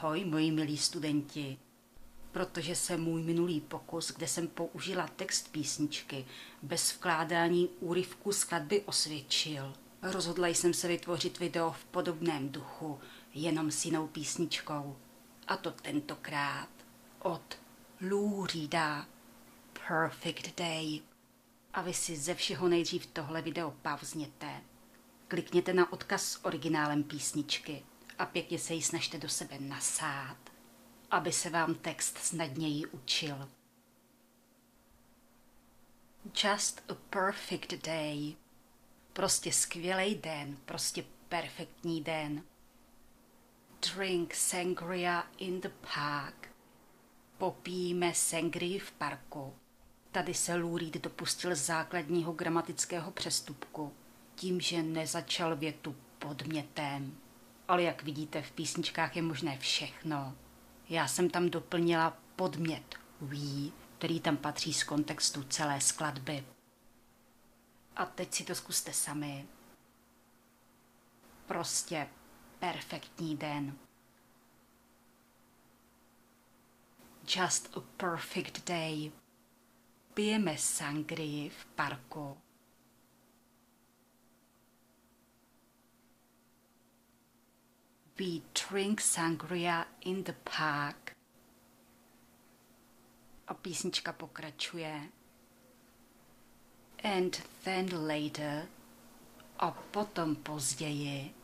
Ahoj, moji milí studenti. Protože se můj minulý pokus, kde jsem použila text písničky bez vkládání úryvku skladby osvědčil, rozhodla jsem se vytvořit video v podobném duchu, jenom s jinou písničkou. A to tentokrát od Lou Reeda Perfect Day. A vy si ze všeho nejdřív tohle video pauzněte. Klikněte na odkaz s originálem písničky a pěkně se ji snažte do sebe nasát, aby se vám text snadněji učil. Just a perfect day. Prostě skvělej den, prostě perfektní den. Drink sangria in the park. Popijíme sangrii v parku. Tady se Lou Reed dopustil základního gramatického přestupku, tím, že nezačal větu podmětem. Ale jak vidíte, v písničkách je možné všechno. Já jsem tam doplnila podmět we, který tam patří z kontextu celé skladby. A teď si to zkuste sami. Prostě perfektní den. Just a perfect day. Pijeme sangrii v parku. We drink sangria in the park. A písnička pokračuje. And then later. A potom později.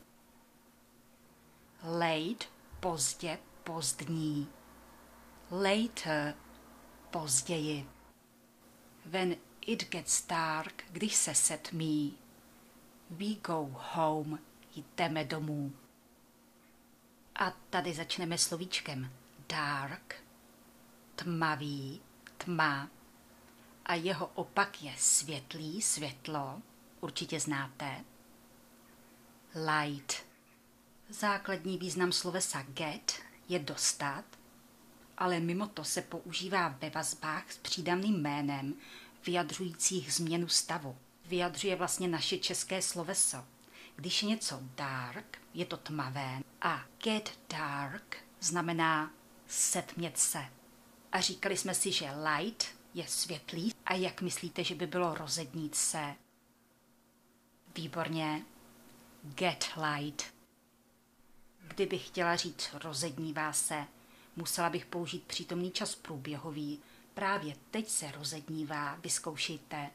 Late, pozdě, pozdní. Later, později. When it gets dark, když se setmí. We go home, jdeme domů. A tady začneme slovíčkem dark, tmavý, tma. A jeho opak je světlý, světlo, určitě znáte. Light. Základní význam slovesa get je dostat, ale mimo to se používá ve vazbách s přídavným jménem vyjadřujících změnu stavu. Vyjadřuje vlastně naše české sloveso. Když je něco dark, je to tmavé a get dark znamená setmět se. A říkali jsme si, že light je světlý a jak myslíte, že by bylo rozednít se? Výborně. Get light. Kdybych chtěla říct rozednívá se, musela bych použít přítomný čas průběhový. Právě teď se rozednívá, vyzkoušejte.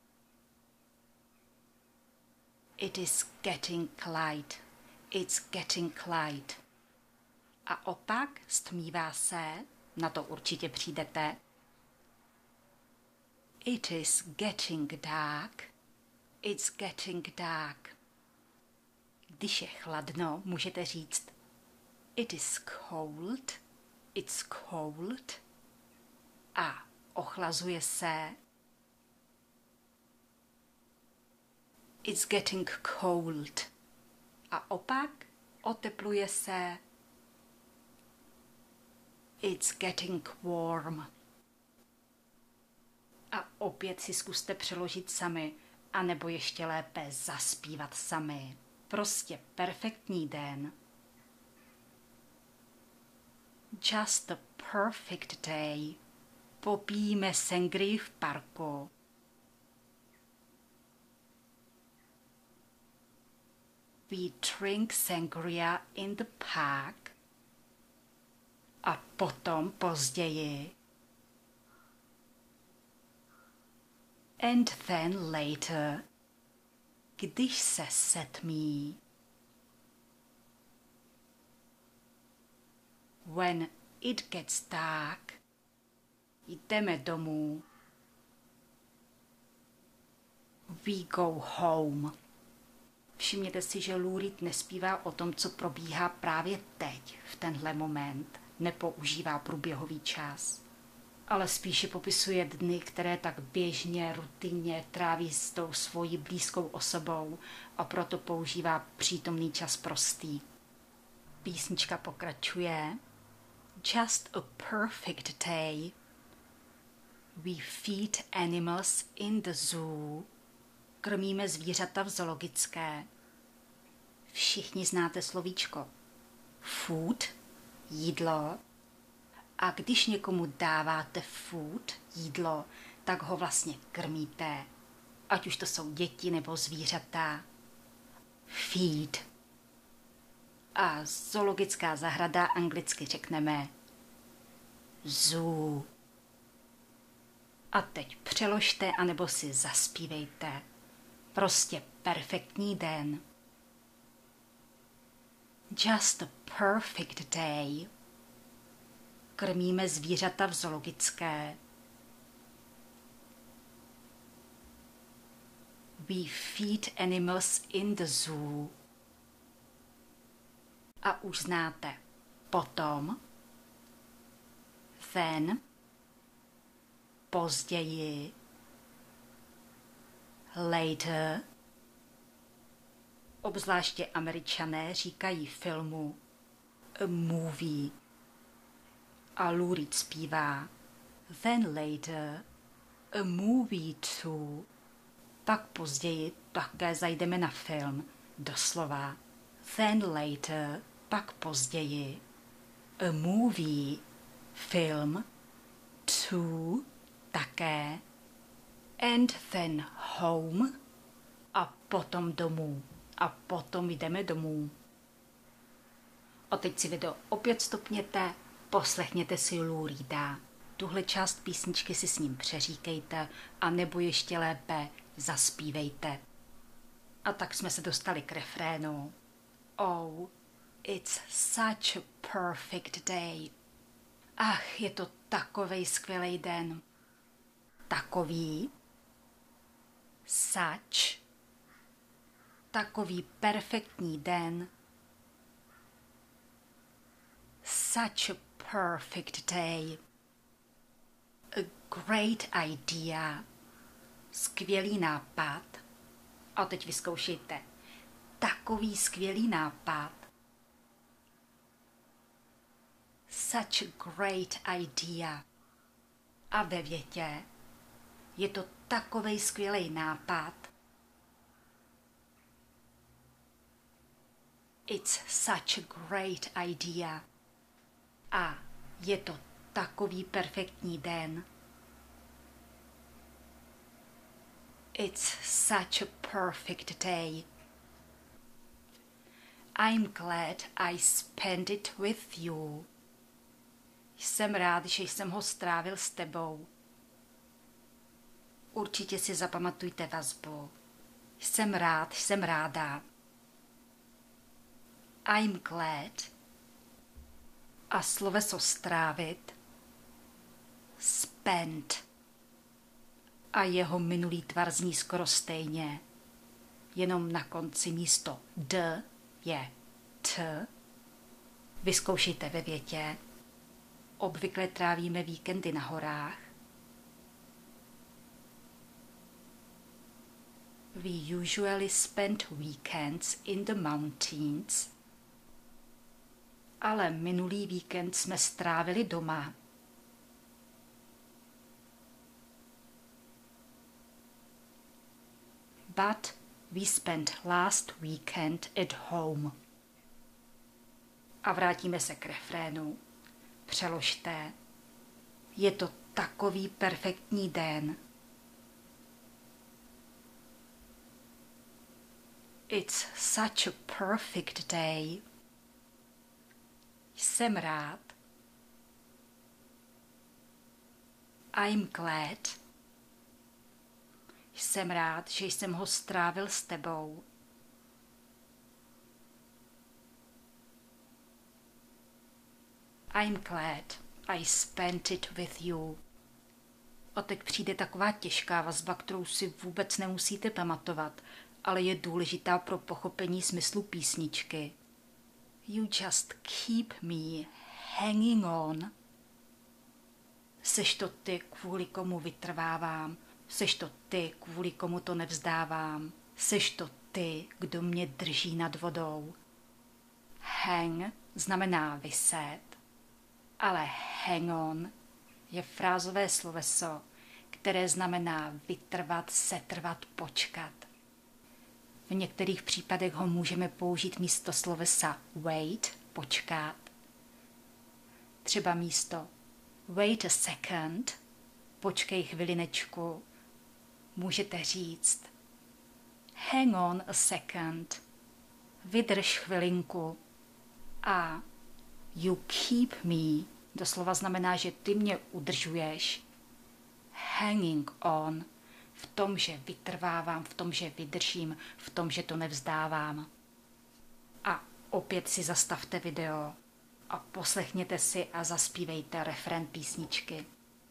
It is getting light. It's getting light. A opak stmívá se, na to určitě přijdete. It is getting dark. It's getting dark. Když je chladno, můžete říct it is cold. It's cold. A ochlazuje se. It's getting cold. A opak otepluje se. It's getting warm. A opět si zkuste přeložit sami, anebo ještě lépe zaspívat sami. Prostě perfektní den. Just a perfect day. Popijíme sangrii v parku. We drink sangria in the park. A potom později. And then later. Když se setmí. When it gets dark. Jdeme domů. We go home. Všimněte si, že Lou Reed nespívá o tom, co probíhá právě teď, v tenhle moment. Nepoužívá průběhový čas. Ale spíše popisuje dny, které tak běžně, rutinně tráví s tou svojí blízkou osobou a proto používá přítomný čas prostý. Písnička pokračuje. Just a perfect day. We feed animals in the zoo. Krmíme zvířata v zoologické. Všichni znáte slovíčko food, jídlo. A když někomu dáváte food, jídlo, tak ho vlastně krmíte. Ať už to jsou děti nebo zvířata. Feed. A zoologická zahrada anglicky řekneme zoo. A teď přeložte anebo si zaspívejte. Prostě perfektní den. Just a perfect day. Krmíme zvířata v zoologické. We feed animals in the zoo. A už znáte. Potom. Then. Později. Later. Obzvláště Američané říkají filmu a movie. A Lou Reed zpívá Then later a movie too. Pak později také zajdeme na film, doslova. Then later, pak později. A movie, film. Too, také. And then home. A potom domů. A potom jdeme domů. A teď si video opět stopněte, poslechněte si Lou Reeda. Tuhle část písničky si s ním přeříkejte a nebo ještě lépe zaspívejte. A tak jsme se dostali k refrénu. Oh, it's such a perfect day. Ach, je to takovej skvělej den. Takový. Such. Takový perfektní den. Such a perfect day. A great idea. Skvělý nápad. A teď vyzkoušejte. Takový skvělý nápad. Such a great idea. A ve větě je to takovej skvělý nápad. It's such a great idea. A je to takový perfektní den. It's such a perfect day. I'm glad I spent it with you. Jsem rád, že jsem ho strávil s tebou. Určitě si zapamatujte vazbu. Jsem rád, jsem ráda. I'm glad. A sloveso strávit. Spent. A jeho minulý tvar zní skoro stejně. Jenom na konci místo d je t. Vyzkoušejte ve větě. Obvykle trávíme víkendy na horách. We usually spend weekends in the mountains. Ale minulý víkend jsme strávili doma. But we spent last weekend at home. A vrátíme se k refrénu. Přeložte. Je to takový perfektní den. It's such a perfect day. Jsem rád. I'm glad. Jsem rád, že jsem ho strávil s tebou. I'm glad I spent it with you. A teď přijde taková těžká vazba, kterou si vůbec nemusíte pamatovat, ale je důležitá pro pochopení smyslu písničky. You just keep me hanging on. Seš to ty, kvůli komu vytrvávám. Seš to ty, kvůli komu to nevzdávám. Seš to ty, kdo mě drží nad vodou. Hang znamená viset, ale hang on je frázové sloveso, které znamená vytrvat, setrvat, počkat. V některých případech ho můžeme použít místo slovesa wait, počkat. Třeba místo wait a second, počkej chvilinečku, můžete říct hang on a second, vydrž chvilinku. A you keep me doslova znamená, že ty mě udržuješ. Hanging on, v tom, že vytrvávám, v tom, že vydržím, v tom, že to nevzdávám. A opět si zastavte video a poslechněte si a zaspívejte refrén písničky.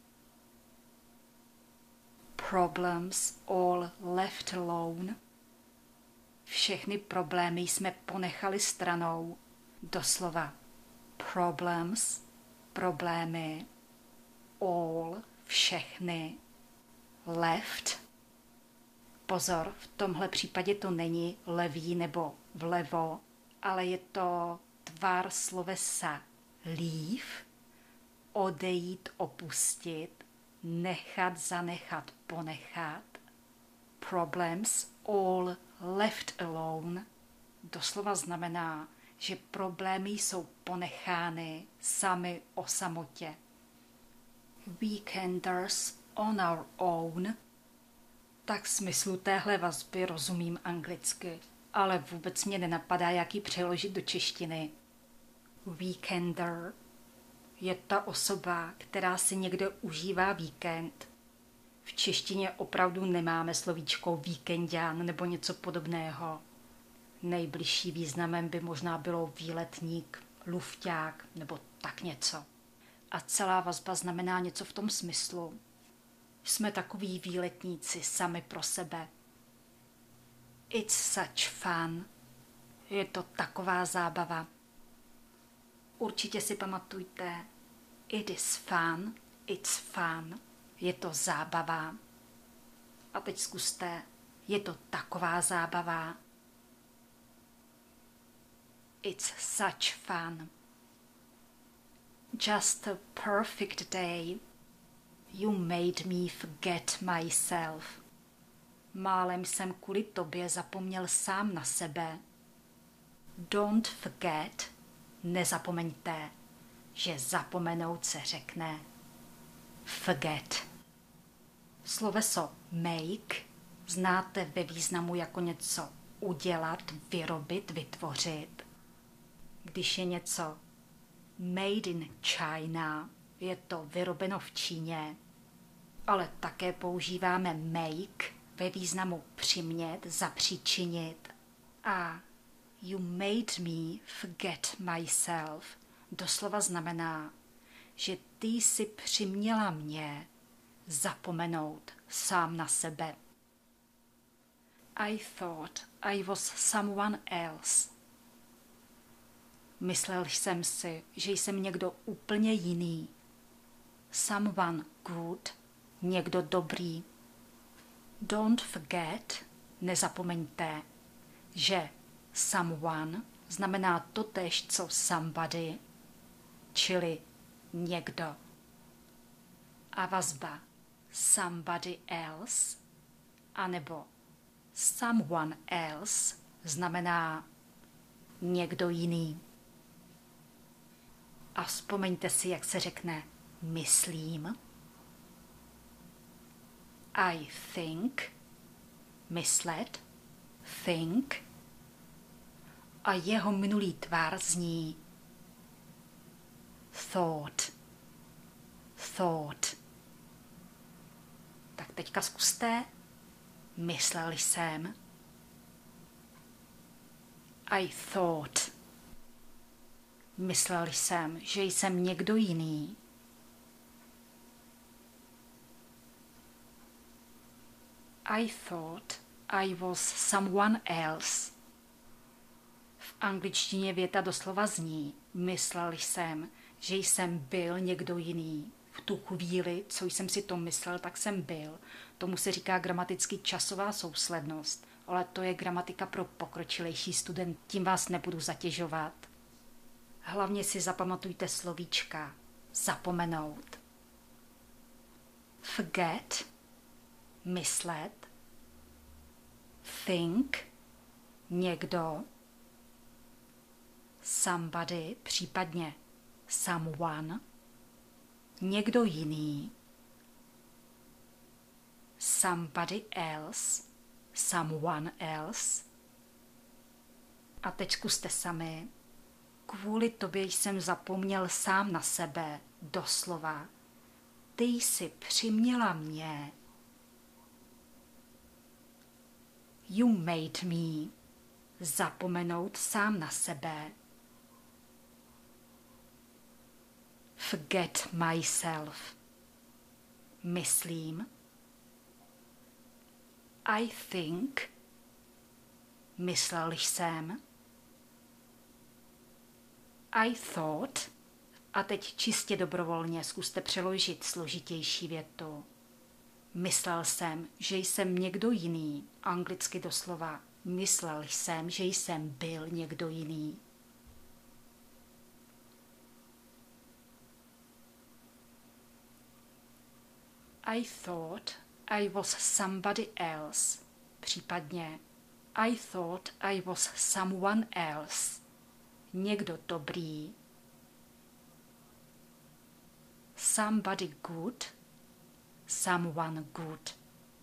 Problems all left alone. Všechny problémy jsme ponechali stranou. Doslova problems, problémy, all, všechny, left. Pozor, v tomhle případě to není levý nebo vlevo, ale je to tvar slovesa leave, odejít, opustit, nechat, zanechat, ponechat. Problems all left alone doslova znamená, že problémy jsou ponechány sami o samotě. Weekenders on our own. Tak smyslu téhle vazby rozumím anglicky, ale vůbec mě nenapadá, jak ji přeložit do češtiny. Weekender je ta osoba, která si někde užívá víkend. V češtině opravdu nemáme slovíčko víkenďan nebo něco podobného. Nejbližší významem by možná bylo výletník, lufťák nebo tak něco. A celá vazba znamená něco v tom smyslu. Jsme takoví výletníci sami pro sebe. It's such fun. Je to taková zábava. Určitě si pamatujte. It is fun. It's fun. Je to zábava. A teď zkuste. Je to taková zábava. It's such fun. Just a perfect day. You made me forget myself. Málem jsem kvůli tobě zapomněl sám na sebe. Don't forget. Nezapomeňte, že zapomenout se řekne forget. Sloveso make znáte ve významu jako něco udělat, vyrobit, vytvořit. Když je něco made in China, je to vyrobeno v Číně, ale také používáme make ve významu přimět, zapříčinit. A you made me forget myself doslova znamená, že ty jsi přiměla mě zapomenout sám na sebe. I thought I was someone else. Myslel jsem si, že jsem někdo úplně jiný. Someone good, někdo dobrý. Don't forget, nezapomeňte, že someone znamená totéž, co somebody, čili někdo. A vazba somebody else anebo someone else znamená někdo jiný. A vzpomeňte si, jak se řekne myslím. I think, myslet, think. A jeho minulý tvar zní thought, thought. Tak teďka zkuste. Myslel jsem. I thought. Myslel jsem, že jsem někdo jiný. I thought I was someone else. V angličtině věta doslova zní: myslel jsem, že jsem byl někdo jiný. V tu chvíli, co jsem si to myslel, tak jsem byl. Tomu se říká gramaticky časová souslednost, ale to je gramatika pro pokročilejší student. Tím vás nebudu zatěžovat. Hlavně si zapamatujte slovíčka. Zapomenout. Forget. Myslet. Think. Někdo. Somebody, případně someone, někdo jiný, somebody else, someone else. A teď zkuste sami. Kvůli tobě jsem zapomněl sám na sebe, doslova. Ty jsi přiměla mě. You made me. Zapomenout sám na sebe. Forget myself. Myslím. I think. Myslel jsem. I thought. A teď čistě dobrovolně zkuste přeložit složitější větu. Myslel jsem, že jsem někdo jiný. Anglicky doslova. Myslel jsem, že jsem byl někdo jiný. I thought I was somebody else. Případně I thought I was someone else. Někdo dobrý. Somebody good. Someone good.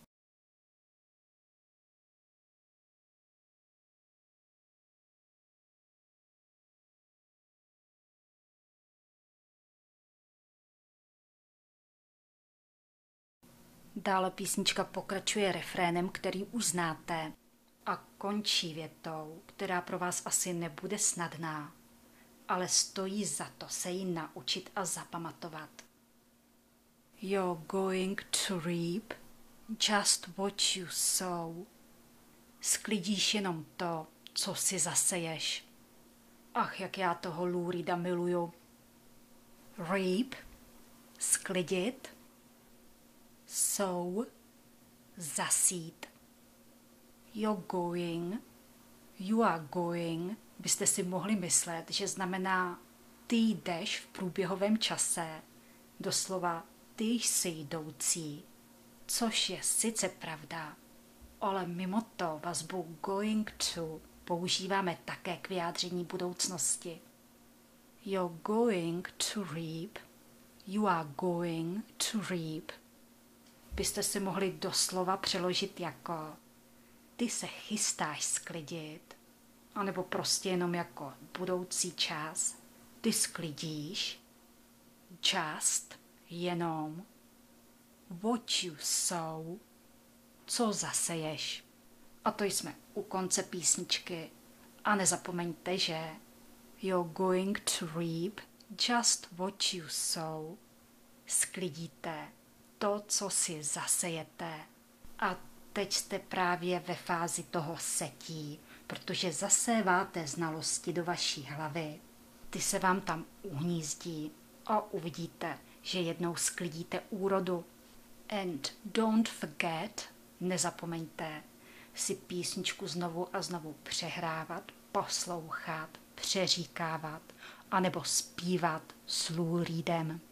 Dále písnička pokračuje refrénem, který už znáte, a končí větou, která pro vás asi nebude snadná, ale stojí za to se ji naučit a zapamatovat. You're going to reap just what you sow. Sklidíš jenom to, co si zaseješ. Ach, jak já toho Lou Reeda miluju. Reap, sklidit, sow, zasít. You're going, you are going, byste si mohli myslet, že znamená ty jdeš v průběhovém čase, doslova ty jsi jdoucí, což je sice pravda, ale mimo to vazbu going to používáme také k vyjádření budoucnosti. You're going to reap, you are going to reap. Byste si mohli doslova přeložit jako ty se chystáš sklidit, anebo prostě jenom jako budoucí čas, ty sklidíš, just, jenom, what you sow, co zaseješ. A to jsme u konce písničky. A nezapomeňte, že you're going to reap just what you sow. Sklidíte to, co si zasejete. A teď jste právě ve fázi toho setí, protože zaséváte znalosti do vaší hlavy. Ty se vám tam uhnízdí a uvidíte, že jednou sklidíte úrodu. And don't forget, nezapomeňte si písničku znovu a znovu přehrávat, poslouchat, přeříkávat, anebo zpívat s Lou Reedem.